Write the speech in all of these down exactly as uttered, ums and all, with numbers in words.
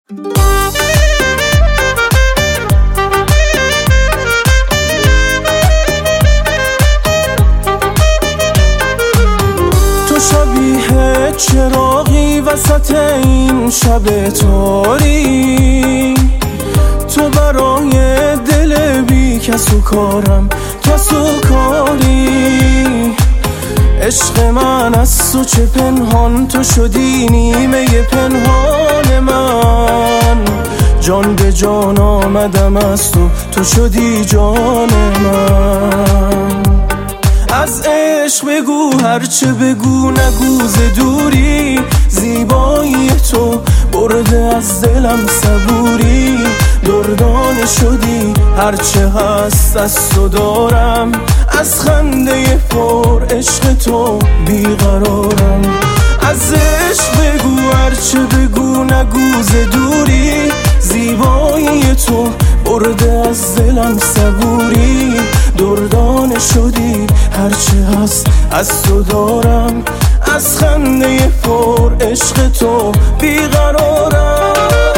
تو شبیه چراغی وسط این شب تاری، تو برای دل بی کس و کارم کس و کاری. عشق من از تو چه پنهان، تو شدی نیمه پنهان من. جان به جان آمدم از تو، تو شدی جان من. از عشق بگو هرچه بگو نگو ز دوری، زیبایی تو برده از دلم صبوری. دردانه شدی هرچه هست از تو دارم، از خنده پر عشق تو بیقرارم. از عشق بگو هرچه بگو نگو ز دوری، زیبایی تو برده از دلم صبوری. دردانه شدی هرچه هست از تو دارم، از خنده پر عشق تو بیقرارم.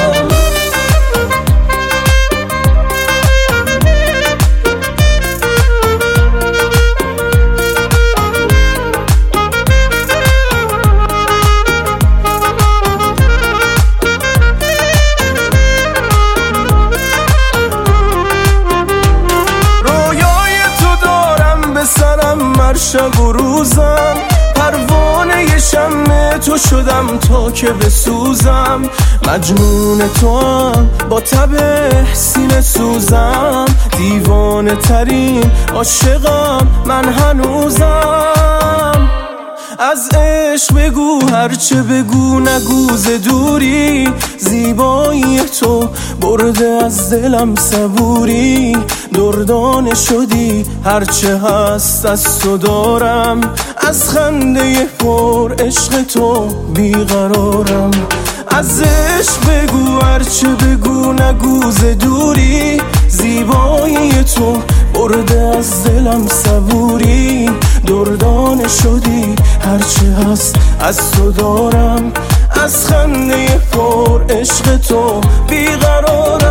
شب و روزم پروانه شمع تو شدم تا که بسوزم. مجنون تو هم با تب سینه سوزم، دیوانه ترین عاشقم من هنوزم. از عشق بگو هرچه بگو نگو ز دوری، زیبایی تو برده از دلم صبوری. دردانه شدی هرچه هست از تو دارم، از خنده پر عشق تو بیقرارم. از عشق بگو هرچه بگو نگو ز دوری، زیبایی تو برده از دلم صبوری. دردانه شدی هرچه هست از تو دارم، از خنده پر عشق تو بیقرارم.